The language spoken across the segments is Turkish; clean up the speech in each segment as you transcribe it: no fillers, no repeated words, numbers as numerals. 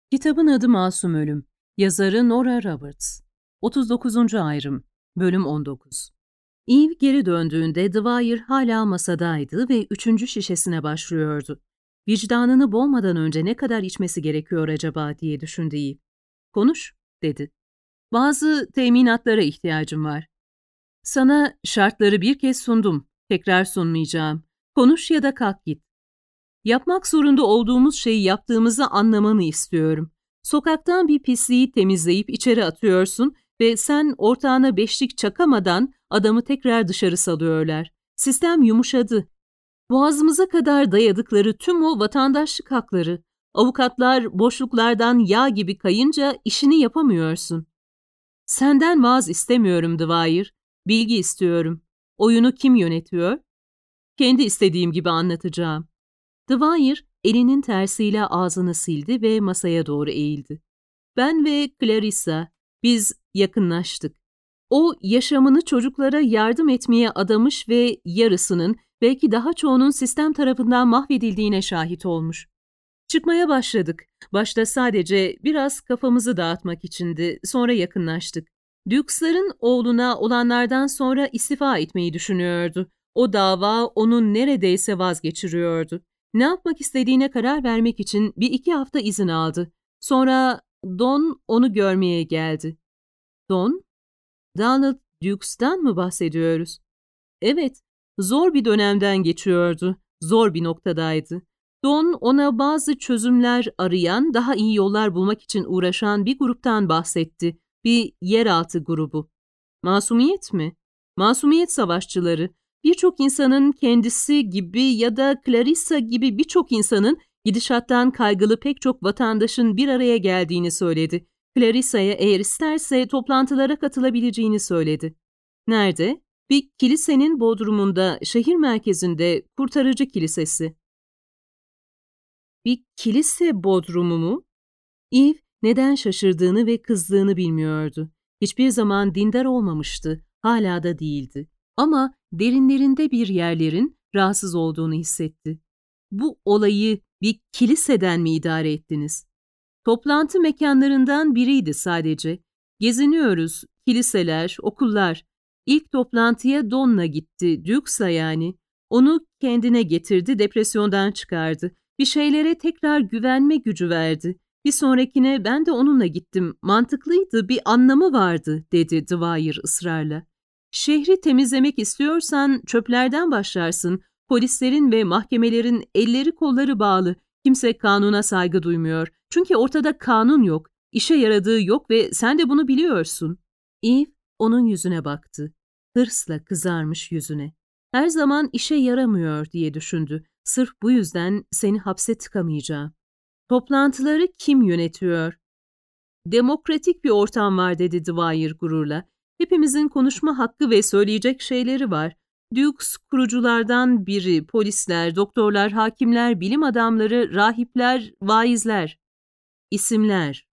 Kitabın adı Masum Ölüm. Yazarı Nora Roberts. 39. Ayrım. Bölüm 19. Eve geri döndüğünde Dwyer hala masadaydı ve 3. şişesine başlıyordu. Vicdanını boğmadan önce ne kadar içmesi gerekiyor acaba diye düşündü Eve. "Konuş," dedi. "Bazı teminatlara ihtiyacım var. Sana şartları bir kez sundum. Tekrar sunmayacağım. Konuş ya da kalk git. Yapmak zorunda olduğumuz şeyi yaptığımızı anlamanı istiyorum. Sokaktan bir pisliği temizleyip içeri atıyorsun ve sen ortağına beşlik çakamadan adamı tekrar dışarı salıyorlar. Sistem yumuşadı. Boğazımıza kadar dayadıkları tüm o vatandaşlık hakları. Avukatlar boşluklardan yağ gibi kayınca işini yapamıyorsun. Senden vaaz istemiyorum Dwyer. Bilgi istiyorum. Oyunu kim yönetiyor? Kendi istediğim gibi anlatacağım." Dwyer elinin tersiyle ağzını sildi ve masaya doğru eğildi. "Ben ve Clarissa, biz yakınlaştık. O yaşamını çocuklara yardım etmeye adamış ve yarısının, belki daha çoğunun sistem tarafından mahvedildiğine şahit olmuş. Çıkmaya başladık. Başta sadece biraz kafamızı dağıtmak içindi, sonra yakınlaştık. Dukes'ların oğluna olanlardan sonra istifa etmeyi düşünüyordu. O dava onu neredeyse vazgeçiriyordu. Ne yapmak istediğine karar vermek için 1-2 hafta izin aldı. Sonra Don onu görmeye geldi." "Don? Donald Dukes'tan mı bahsediyoruz?" "Evet, zor bir dönemden geçiyordu. Zor bir noktadaydı. Don ona bazı çözümler arayan, daha iyi yollar bulmak için uğraşan bir gruptan bahsetti. Bir yeraltı grubu." "Masumiyet mi?" "Masumiyet savaşçıları. Birçok insanın kendisi gibi ya da Clarissa gibi birçok insanın gidişattan kaygılı pek çok vatandaşın bir araya geldiğini söyledi. Clarissa'ya eğer isterse toplantılara katılabileceğini söyledi." "Nerede?" "Bir kilisenin bodrumunda, şehir merkezinde, kurtarıcı kilisesi." "Bir kilise bodrumu mu?" Eve neden şaşırdığını ve kızdığını bilmiyordu. Hiçbir zaman dindar olmamıştı, hala da değildi. Ama derinlerinde bir yerlerin rahatsız olduğunu hissetti. "Bu olayı bir kiliseden mi idare ettiniz?" "Toplantı mekanlarından biriydi sadece. Geziniyoruz, kiliseler, okullar. İlk toplantıya Don'la gitti, Dukes'la yani. Onu kendine getirdi, depresyondan çıkardı. Bir şeylere tekrar güvenme gücü verdi. Bir sonrakine ben de onunla gittim. Mantıklıydı, bir anlamı vardı," dedi Dwyer ısrarla. "Şehri temizlemek istiyorsan çöplerden başlarsın. Polislerin ve mahkemelerin elleri kolları bağlı. Kimse kanuna saygı duymuyor. Çünkü ortada kanun yok. İşe yaradığı yok ve sen de bunu biliyorsun." Eve onun yüzüne baktı. Hırsla kızarmış yüzüne. "Her zaman işe yaramıyor," diye düşündü. "Sırf bu yüzden seni hapse tıkamayacağım." "Toplantıları kim yönetiyor?" "Demokratik bir ortam var," dedi Dwyer gururla. "Hepimizin konuşma hakkı ve söyleyecek şeyleri var. Dukes kuruculardan biri, polisler, doktorlar, hakimler, bilim adamları, rahipler, vaizler." "İsimler."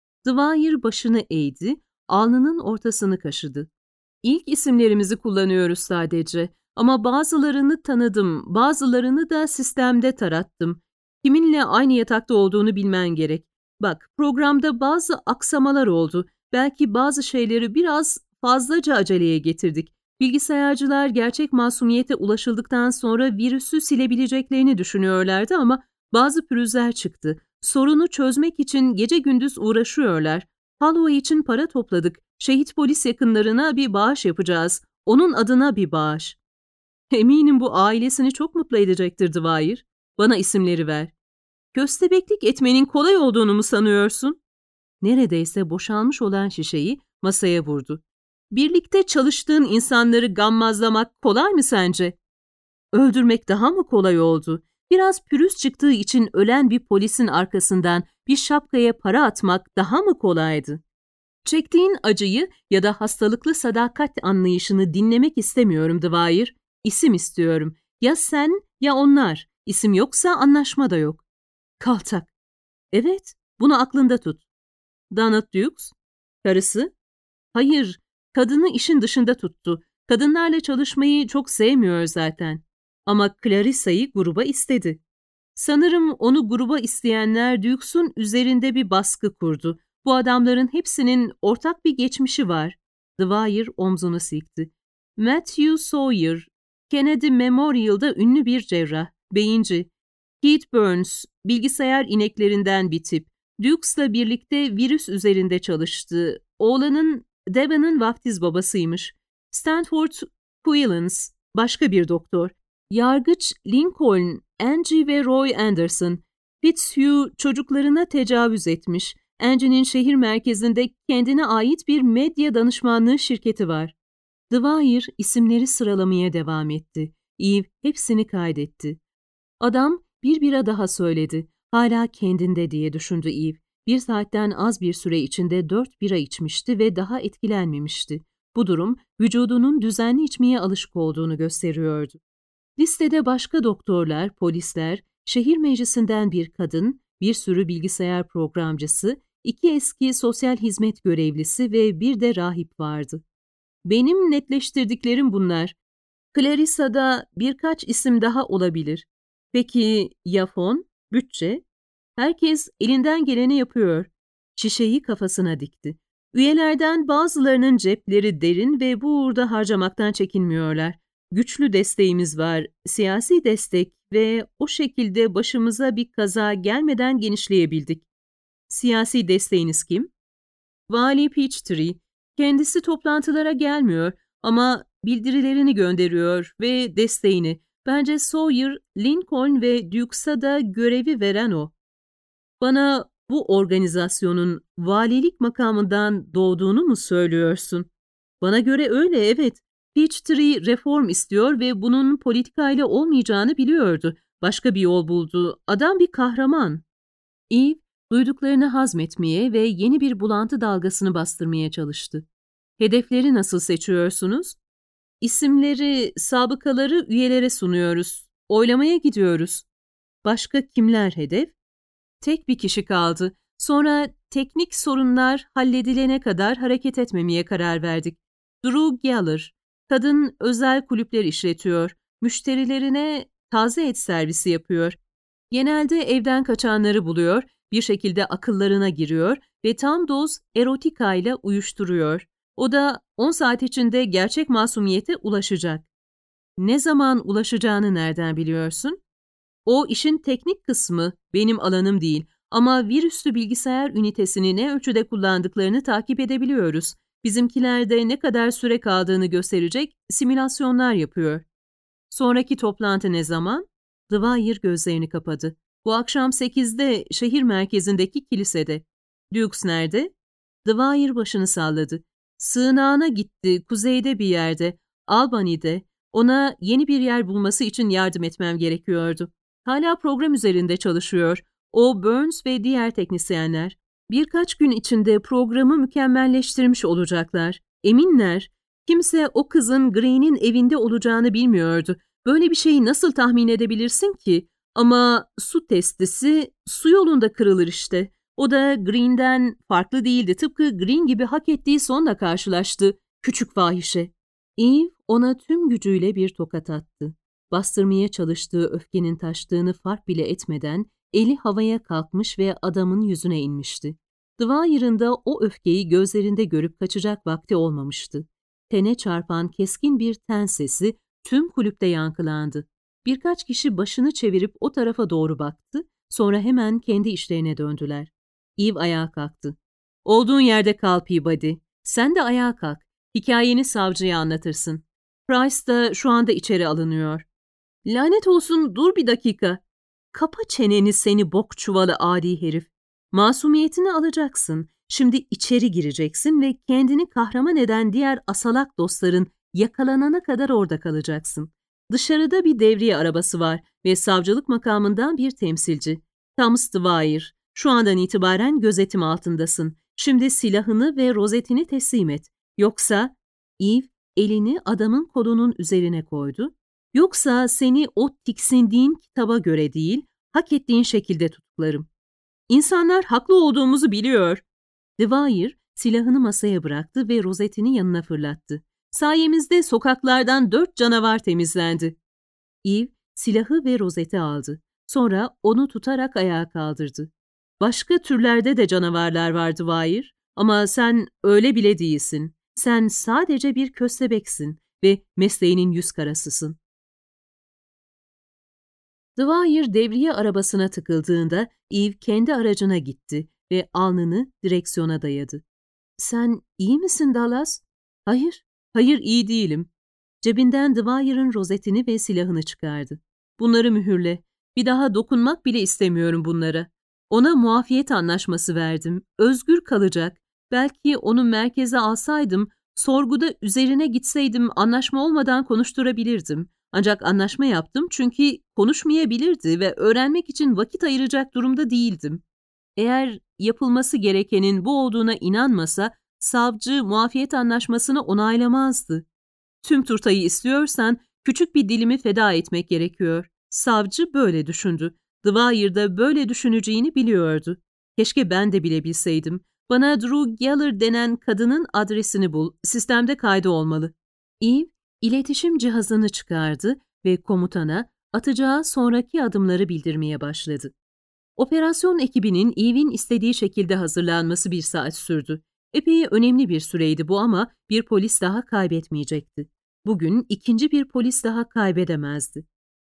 Dwyer başını eğdi, alnının ortasını kaşıdı. "İlk isimlerimizi kullanıyoruz sadece. Ama bazılarını tanıdım, bazılarını da sistemde tarattım. Kiminle aynı yatakta olduğunu bilmen gerek. Bak, programda bazı aksamalar oldu. Belki bazı şeyleri biraz fazlaca aceleye getirdik. Bilgisayarcılar gerçek masumiyete ulaşıldıktan sonra virüsü silebileceklerini düşünüyorlardı ama bazı pürüzler çıktı. Sorunu çözmek için gece gündüz uğraşıyorlar. Holloway için para topladık. Şehit polis yakınlarına bir bağış yapacağız. Onun adına bir bağış." "Eminim bu ailesini çok mutlu edecektir Dwyer. Bana isimleri ver." "Köstebeklik etmenin kolay olduğunu mu sanıyorsun?" Neredeyse boşalmış olan şişeyi masaya vurdu. "Birlikte çalıştığın insanları gammazlamak kolay mı sence? Öldürmek daha mı kolay oldu? Biraz pürüz çıktığı için ölen bir polisin arkasından bir şapkaya para atmak daha mı kolaydı? Çektiğin acıyı ya da hastalıklı sadakat anlayışını dinlemek istemiyorum Dwyer. İsim istiyorum. Ya sen ya onlar. İsim yoksa anlaşma da yok." "Kaltak." "Evet, bunu aklında tut." "Donald Dukes? Karısı?" "Hayır, kadını işin dışında tuttu. Kadınlarla çalışmayı çok sevmiyor zaten. Ama Clarissa'yı gruba istedi." Sanırım onu gruba isteyenler Dukes'un üzerinde bir baskı kurdu. Bu adamların hepsinin ortak bir geçmişi var. Dwyer omzunu silkti. Matthew Sawyer, Kennedy Memorial'da ünlü bir cerrah, beyinci. Keith Burns, bilgisayar ineklerinden bir tip. Dukes'la birlikte virüs üzerinde çalıştı. Oğlanın Devon'ın vaftiz babasıymış. Stanford Quillens, başka bir doktor. Yargıç Lincoln, Angie ve Roy Anderson. Fitzhugh çocuklarına tecavüz etmiş. Angie'nin şehir merkezinde kendine ait bir medya danışmanlığı şirketi var. Dwyer isimleri sıralamaya devam etti. Eve hepsini kaydetti. Adam bir bira daha söyledi. Hala kendinde diye düşündü Eve. 1 saatten az bir süre içinde 4 bira içmişti ve daha etkilenmemişti. Bu durum vücudunun düzenli içmeye alışık olduğunu gösteriyordu. Listede başka doktorlar, polisler, şehir meclisinden bir kadın, bir sürü bilgisayar programcısı, 2 eski sosyal hizmet görevlisi ve bir de rahip vardı. Benim netleştirdiklerim bunlar. Clarissa'da birkaç isim daha olabilir. Peki ya fon, bütçe? Herkes elinden geleni yapıyor. Şişeyi kafasına dikti. Üyelerden bazılarının cepleri derin ve bu uğurda harcamaktan çekinmiyorlar. Güçlü desteğimiz var, siyasi destek ve o şekilde başımıza bir kaza gelmeden genişleyebildik. Siyasi desteğiniz kim? Vali Peachtree. Kendisi toplantılara gelmiyor ama bildirilerini gönderiyor ve desteğini. Bence Sawyer, Lincoln ve Dukes'a da görevi veren o. Bana bu organizasyonun valilik makamından doğduğunu mu söylüyorsun? Bana göre öyle, evet. Peachtree reform istiyor ve bunun politikayla olmayacağını biliyordu. Başka bir yol buldu. Adam bir kahraman. Eve, duyduklarını hazmetmeye ve yeni bir bulantı dalgasını bastırmaya çalıştı. Hedefleri nasıl seçiyorsunuz? İsimleri, sabıkaları üyelere sunuyoruz. Oylamaya gidiyoruz. Başka kimler hedef? Tek bir kişi kaldı. Sonra teknik sorunlar halledilene kadar hareket etmemeye karar verdik. Drew Geller. Kadın özel kulüpler işletiyor. Müşterilerine taze et servisi yapıyor. Genelde evden kaçanları buluyor, bir şekilde akıllarına giriyor ve tam doz erotika ile uyuşturuyor. O da 10 saat içinde gerçek masumiyete ulaşacak. Ne zaman ulaşacağını nereden biliyorsun? O işin teknik kısmı, benim alanım değil ama virüslü bilgisayar ünitesini ne ölçüde kullandıklarını takip edebiliyoruz. Bizimkilerde ne kadar süre kaldığını gösterecek simülasyonlar yapıyor. Sonraki toplantı ne zaman? Dwyer gözlerini kapadı. Bu akşam 8'de şehir merkezindeki kilisede. Dukes nerede? Dwyer başını salladı. Sığınağına gitti, kuzeyde bir yerde, Albany'de. Ona yeni bir yer bulması için yardım etmem gerekiyordu. Hala program üzerinde çalışıyor. O, Burns ve diğer teknisyenler. Birkaç gün içinde programı mükemmelleştirmiş olacaklar. Eminler. Kimse o kızın Green'in evinde olacağını bilmiyordu. Böyle bir şeyi nasıl tahmin edebilirsin ki? Ama su testisi su yolunda kırılır işte. O da Green'den farklı değildi. Tıpkı Green gibi hak ettiği sonla karşılaştı. Küçük fahişe. Eve ona tüm gücüyle bir tokat attı. Bastırmaya çalıştığı öfkenin taştığını fark bile etmeden eli havaya kalkmış ve adamın yüzüne inmişti. Dwyer'ın da o öfkeyi gözlerinde görüp kaçacak vakti olmamıştı. Tene çarpan keskin bir ten sesi tüm kulüpte yankılandı. Birkaç kişi başını çevirip o tarafa doğru baktı, sonra hemen kendi işlerine döndüler. Eve ayağa kalktı. Olduğun yerde kal Peabody. Sen de ayağa kalk. Hikayeni savcıya anlatırsın. Price da şu anda içeri alınıyor. Lanet olsun, dur bir dakika. Kapa çeneni seni bok çuvalı adi herif. Masumiyetini alacaksın. Şimdi içeri gireceksin ve kendini kahraman eden diğer asalak dostların yakalanana kadar orada kalacaksın. Dışarıda bir devriye arabası var ve savcılık makamından bir temsilci. Thomas Dwyer. Şu andan itibaren gözetim altındasın. Şimdi silahını ve rozetini teslim et. Yoksa... Eve elini adamın kolunun üzerine koydu. Yoksa seni o tiksindiğin kitaba göre değil, hak ettiğin şekilde tutuklarım. İnsanlar haklı olduğumuzu biliyor. Dwyer silahını masaya bıraktı ve rozetini yanına fırlattı. Sayemizde sokaklardan 4 canavar temizlendi. Eve silahı ve rozeti aldı. Sonra onu tutarak ayağa kaldırdı. Başka türlerde de canavarlar var Dwyer, ama sen öyle bile değilsin. Sen sadece bir köstebeksin ve mesleğinin yüz karasısın. Dwyer devriye arabasına tıkıldığında Eve kendi aracına gitti ve alnını direksiyona dayadı. Sen iyi misin Dallas? Hayır, hayır iyi değilim. Cebinden Dwyer'ın rozetini ve silahını çıkardı. Bunları mühürle. Bir daha dokunmak bile istemiyorum bunlara. Ona muafiyet anlaşması verdim. Özgür kalacak. Belki onu merkeze alsaydım, sorguda üzerine gitseydim anlaşma olmadan konuşturabilirdim. Ancak anlaşma yaptım çünkü konuşmayabilirdi ve öğrenmek için vakit ayıracak durumda değildim. Eğer yapılması gerekenin bu olduğuna inanmasa, savcı muafiyet anlaşmasını onaylamazdı. Tüm turtayı istiyorsan küçük bir dilimi feda etmek gerekiyor. Savcı böyle düşündü. Dwyer da böyle düşüneceğini biliyordu. Keşke ben de bilebilseydim. Bana Drew Geller denen kadının adresini bul. Sistemde kaydı olmalı. Eve, iletişim cihazını çıkardı ve komutana atacağı sonraki adımları bildirmeye başladı. Operasyon ekibinin Eve'in istediği şekilde hazırlanması 1 saat sürdü. Epey önemli bir süreydi bu ama bir polis daha kaybetmeyecekti. Bugün ikinci bir polis daha kaybedemezdi.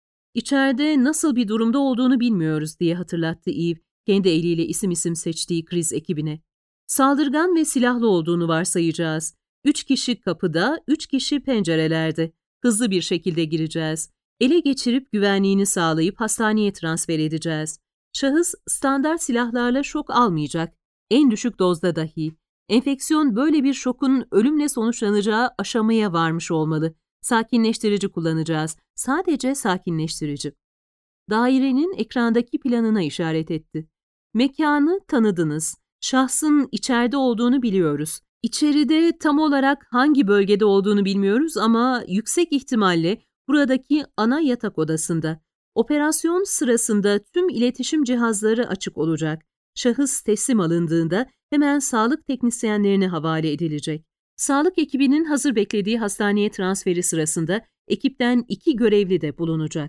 İçeride nasıl bir durumda olduğunu bilmiyoruz diye hatırlattı Eve, kendi eliyle isim seçtiği kriz ekibine. Saldırgan ve silahlı olduğunu varsayacağız. 3 kişi kapıda, 3 kişi pencerelerde. Hızlı bir şekilde gireceğiz. Ele geçirip güvenliğini sağlayıp hastaneye transfer edeceğiz. Şahıs standart silahlarla şok almayacak. En düşük dozda dahi. Enfeksiyon böyle bir şokun ölümle sonuçlanacağı aşamaya varmış olmalı. Sakinleştirici kullanacağız. Sadece sakinleştirici. Dairenin ekrandaki planına işaret etti. Mekanı tanıdınız. Şahsın içeride olduğunu biliyoruz. İçeride tam olarak hangi bölgede olduğunu bilmiyoruz ama yüksek ihtimalle buradaki ana yatak odasında. Operasyon sırasında tüm iletişim cihazları açık olacak. Şahıs teslim alındığında hemen sağlık teknisyenlerine havale edilecek. Sağlık ekibinin hazır beklediği hastaneye transferi sırasında ekipten 2 görevli de bulunacak.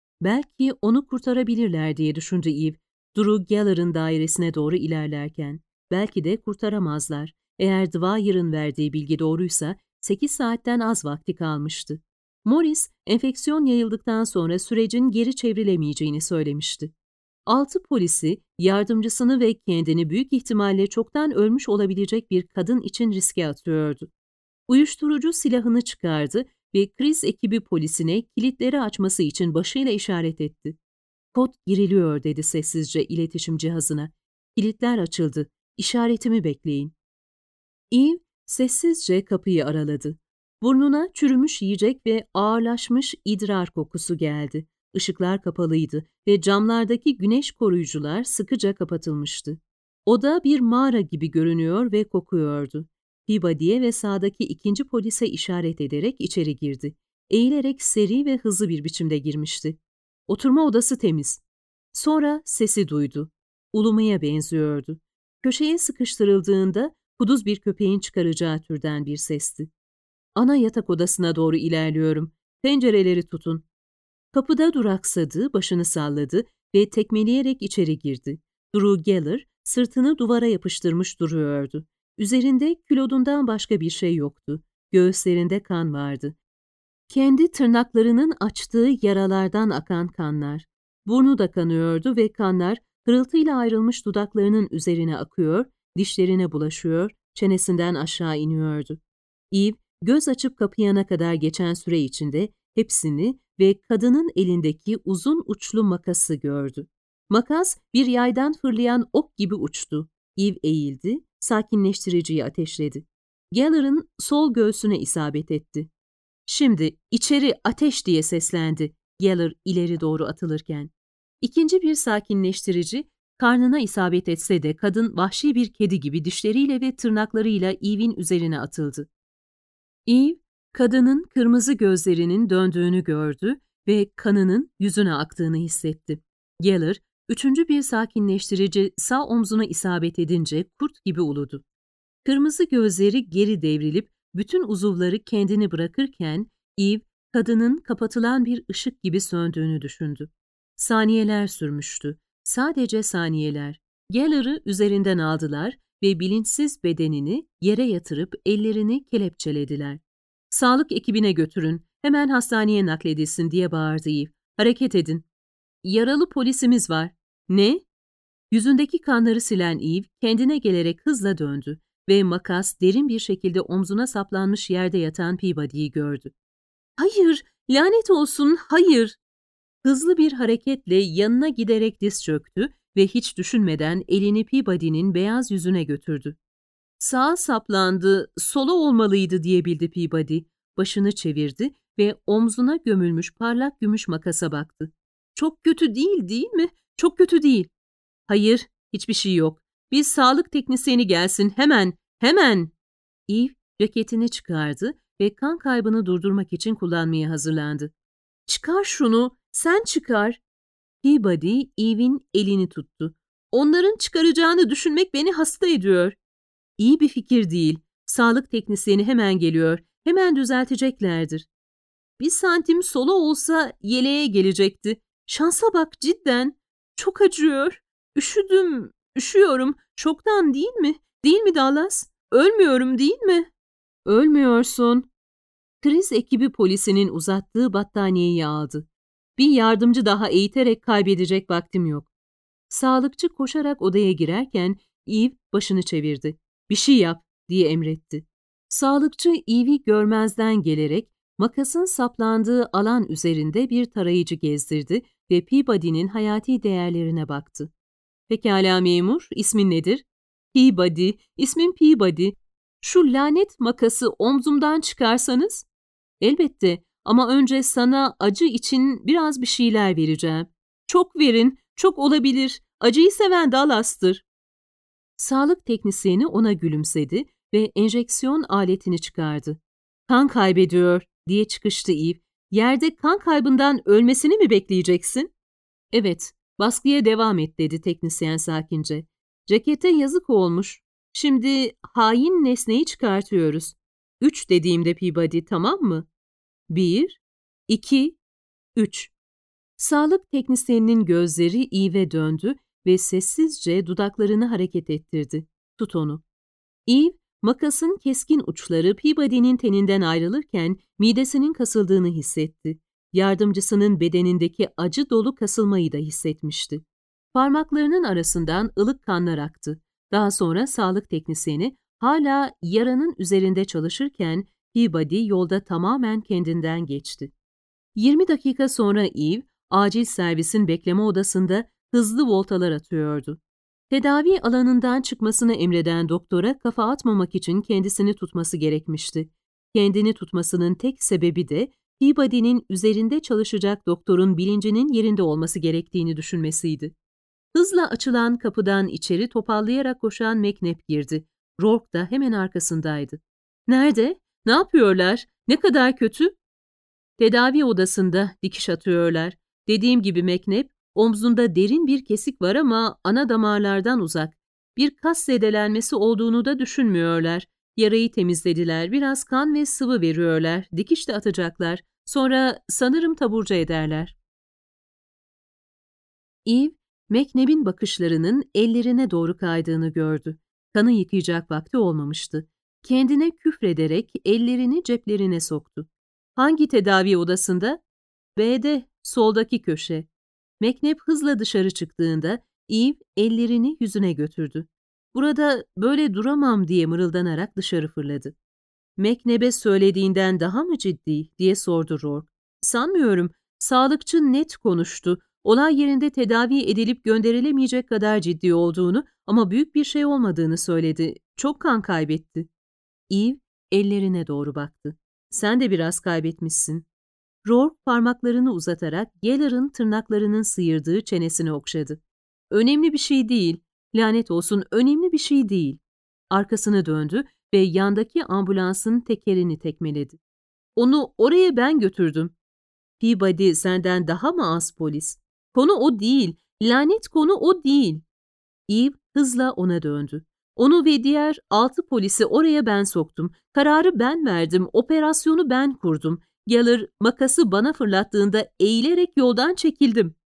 Belki onu kurtarabilirler diye düşündü Eve, Drew Geller'ın dairesine doğru ilerlerken. Belki de kurtaramazlar. Eğer Dwyer'ın verdiği bilgi doğruysa 8 saatten az vakti kalmıştı. Morris, enfeksiyon yayıldıktan sonra sürecin geri çevrilemeyeceğini söylemişti. 6 polisi, yardımcısını ve kendini büyük ihtimalle çoktan ölmüş olabilecek bir kadın için riske atıyordu. Uyuşturucu silahını çıkardı ve kriz ekibi polisine kilitleri açması için başıyla işaret etti. "Kod giriliyor," dedi sessizce iletişim cihazına. "Kilitler açıldı. İşaretimi bekleyin." Eve sessizce kapıyı araladı. Burnuna çürümüş yiyecek ve ağırlaşmış idrar kokusu geldi. Işıklar kapalıydı ve camlardaki güneş koruyucular sıkıca kapatılmıştı. Oda bir mağara gibi görünüyor ve kokuyordu. Peabody'ye ve sağdaki 2. polise işaret ederek içeri girdi. Eğilerek seri ve hızlı bir biçimde girmişti. Oturma odası temiz. Sonra sesi duydu. Ulumaya benziyordu. Köşeye sıkıştırıldığında kuduz bir köpeğin çıkaracağı türden bir sesti. "Ana yatak odasına doğru ilerliyorum. Pencereleri tutun." Kapıda duraksadı, başını salladı ve tekmeleyerek içeri girdi. Drew Geller sırtını duvara yapıştırmış duruyordu. Üzerinde külodundan başka bir şey yoktu. Göğüslerinde kan vardı. Kendi tırnaklarının açtığı yaralardan akan kanlar. Burnu da kanıyordu ve kanlar hırıltıyla ayrılmış dudaklarının üzerine akıyor, dişlerine bulaşıyor, çenesinden aşağı iniyordu. Eve, göz açıp kapayana kadar geçen süre içinde hepsini ve kadının elindeki uzun uçlu makası gördü. Makas bir yaydan fırlayan ok gibi uçtu. Eve eğildi, sakinleştiriciyi ateşledi. Geller'ın sol göğsüne isabet etti. "Şimdi içeri ateş!" diye seslendi Geller ileri doğru atılırken. İkinci bir sakinleştirici karnına isabet etse de kadın vahşi bir kedi gibi dişleriyle ve tırnaklarıyla Eve'in üzerine atıldı. Eve, kadının kırmızı gözlerinin döndüğünü gördü ve kanının yüzüne aktığını hissetti. Geller, 3. bir sakinleştirici sağ omzuna isabet edince kurt gibi uludu. Kırmızı gözleri geri devrilip bütün uzuvları kendini bırakırken Eve, kadının kapatılan bir ışık gibi söndüğünü düşündü. Saniyeler sürmüştü. Sadece saniyeler. Geller'ı üzerinden aldılar ve bilinçsiz bedenini yere yatırıp ellerini kelepçelediler. "Sağlık ekibine götürün, hemen hastaneye nakledilsin," diye bağırdı Eve. "Hareket edin." "Yaralı polisimiz var." "Ne?" Yüzündeki kanları silen Eve kendine gelerek hızla döndü ve makas derin bir şekilde omzuna saplanmış yerde yatan Peabody'yi gördü. "Hayır, lanet olsun, hayır!" Hızlı bir hareketle yanına giderek diz çöktü ve hiç düşünmeden elini Peabody'nin beyaz yüzüne götürdü. "Sağa saplandı, sola olmalıydı," diyebildi Peabody. Başını çevirdi ve omzuna gömülmüş parlak gümüş makasa baktı. "Çok kötü değil, değil mi? Çok kötü değil." "Hayır, hiçbir şey yok. Bir sağlık teknisyeni gelsin, hemen, hemen!" Eve ceketini çıkardı ve kan kaybını durdurmak için kullanmaya hazırlandı. "Çıkar şunu, sen çıkar." Peabody, Eve'in elini tuttu. "Onların çıkaracağını düşünmek beni hasta ediyor." "İyi bir fikir değil. Sağlık teknisyeni hemen geliyor. Hemen düzelteceklerdir." "Bir santim sola olsa yeleğe gelecekti. Şansa bak cidden. Çok acıyor. Üşüdüm, üşüyorum. Çoktan değil mi? Değil mi Dallas? Ölmüyorum değil mi?" "Ölmüyorsun." Kriz ekibi polisinin uzattığı battaniyeyi aldı. "Bir yardımcı daha eğiterek kaybedecek vaktim yok." Sağlıkçı koşarak odaya girerken Eve başını çevirdi. "Bir şey yap," diye emretti. Sağlıkçı Eve'i görmezden gelerek makasın saplandığı alan üzerinde bir tarayıcı gezdirdi ve Peabody'nin hayati değerlerine baktı. "Pekala memur, ismin nedir?" "Peabody, ismim Peabody. Şu lanet makası omzumdan çıkarsanız?" "Elbette, ama önce sana acı için biraz bir şeyler vereceğim." "Çok verin, çok olabilir. Acıyı seven Dallas'tır." Sağlık teknisyeni ona gülümsedi ve enjeksiyon aletini çıkardı. "Kan kaybediyor," diye çıkıştı Eve. "Yerde kan kaybından ölmesini mi bekleyeceksin?" "Evet, baskıya devam et," dedi teknisyen sakince. "Cekete yazık olmuş. Şimdi hain nesneyi çıkartıyoruz. 3 dediğimde Peabody, tamam mı? 1, 2, 3. Sağlık teknisyeninin gözleri Eve'e döndü ve sessizce dudaklarını hareket ettirdi. "Tut onu." Eve, makasın keskin uçları Peabody'nin teninden ayrılırken midesinin kasıldığını hissetti. Yardımcısının bedenindeki acı dolu kasılmayı da hissetmişti. Parmaklarının arasından ılık kanlar aktı. Daha sonra sağlık teknisyeni hala yaranın üzerinde çalışırken Peabody yolda tamamen kendinden geçti. 20 dakika sonra Eve, acil servisin bekleme odasında hızlı voltalar atıyordu. Tedavi alanından çıkmasını emreden doktora kafa atmamak için kendisini tutması gerekmişti. Kendini tutmasının tek sebebi de Peabody'nin üzerinde çalışacak doktorun bilincinin yerinde olması gerektiğini düşünmesiydi. Hızla açılan kapıdan içeri topallayarak koşan McNabb girdi. Rourke da hemen arkasındaydı. "Nerede? Ne yapıyorlar? Ne kadar kötü?" "Tedavi odasında dikiş atıyorlar. Dediğim gibi McNabb, omzunda derin bir kesik var ama ana damarlardan uzak. Bir kas zedelenmesi olduğunu da düşünmüyorlar. Yarayı temizlediler, biraz kan ve sıvı veriyorlar, dikiş de atacaklar. Sonra sanırım taburcu ederler." Eve, McNabb'in bakışlarının ellerine doğru kaydığını gördü. Kanı yıkayacak vakti olmamıştı. Kendine küfrederek ellerini ceplerine soktu. "Hangi tedavi odasında?" "B'de, soldaki köşe." McNabb hızla dışarı çıktığında Eve ellerini yüzüne götürdü. "Burada böyle duramam," diye mırıldanarak dışarı fırladı. "McNabb'e söylediğinden daha mı ciddi?" diye sordu Rourke. "Sanmıyorum. Sağlıkçı net konuştu. Olay yerinde tedavi edilip gönderilemeyecek kadar ciddi olduğunu ama büyük bir şey olmadığını söyledi. Çok kan kaybetti." Eve ellerine doğru baktı. "Sen de biraz kaybetmişsin." Rourke parmaklarını uzatarak Geller'ın tırnaklarının sıyırdığı çenesini okşadı. "Önemli bir şey değil. Lanet olsun, önemli bir şey değil." Arkasını döndü ve yandaki ambulansın tekerini tekmeledi. "Onu oraya ben götürdüm." "Peabody senden daha mı az polis?" "Konu o değil. Lanet konu o değil." Eve hızla ona döndü. "Onu ve diğer 6 polisi oraya ben soktum. Kararı ben verdim. Operasyonu ben kurdum. Geller makası bana fırlattığında eğilerek yoldan çekildim."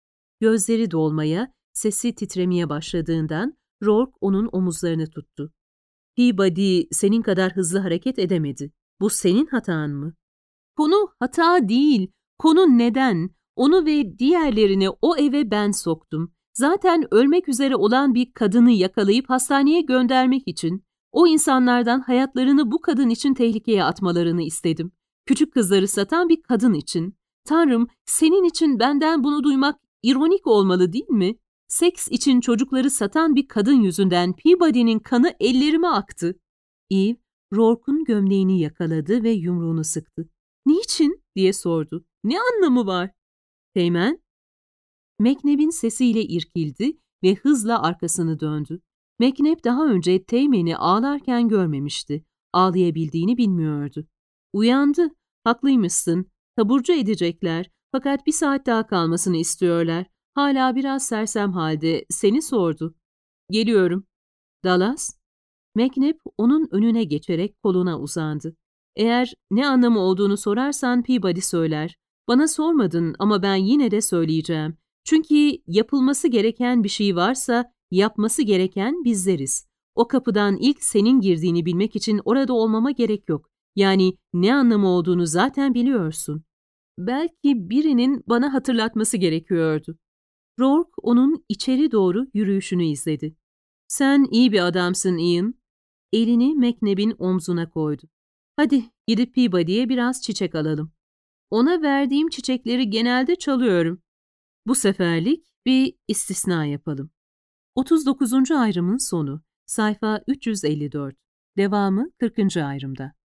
Gözleri dolmaya, sesi titremeye başladığından Rourke onun omuzlarını tuttu. Peabody senin kadar hızlı hareket edemedi. Bu senin hatan mı? Konu hata değil. Konu neden? Onu ve diğerlerini o eve ben soktum. Zaten ölmek üzere olan bir kadını yakalayıp hastaneye göndermek için. O insanlardan hayatlarını bu kadın için tehlikeye atmalarını istedim. Küçük kızları satan bir kadın için. Tanrım, senin için benden bunu duymak ironik olmalı değil mi? Seks için çocukları satan bir kadın yüzünden Peabody'nin kanı ellerime aktı. Eve, Rourke'un gömleğini yakaladı ve yumruğunu sıktı. "Niçin?" diye sordu. "Ne anlamı var?" "Teğmen?" McNabb'in sesiyle irkildi ve hızla arkasını döndü. McNabb daha önce Teğmen'i ağlarken görmemişti. Ağlayabildiğini bilmiyordu. "Uyandı. Haklıymışsın. Taburcu edecekler. Fakat bir saat daha kalmasını istiyorlar. Hala biraz sersem halde. Seni sordu." "Geliyorum." "Dallas?" McNabb onun önüne geçerek koluna uzandı. "Eğer ne anlamı olduğunu sorarsan Peabody söyler. Bana sormadın ama ben yine de söyleyeceğim. Çünkü yapılması gereken bir şey varsa yapması gereken bizleriz. O kapıdan ilk senin girdiğini bilmek için orada olmama gerek yok. Yani ne anlamı olduğunu zaten biliyorsun." "Belki birinin bana hatırlatması gerekiyordu." Rourke onun içeri doğru yürüyüşünü izledi. "Sen iyi bir adamsın Ian." Elini McNabb'in omzuna koydu. "Hadi gidip Peabody'ye biraz çiçek alalım. Ona verdiğim çiçekleri genelde çalıyorum. Bu seferlik bir istisna yapalım." 39. ayrımın sonu. Sayfa 354. Devamı 40. ayrımda.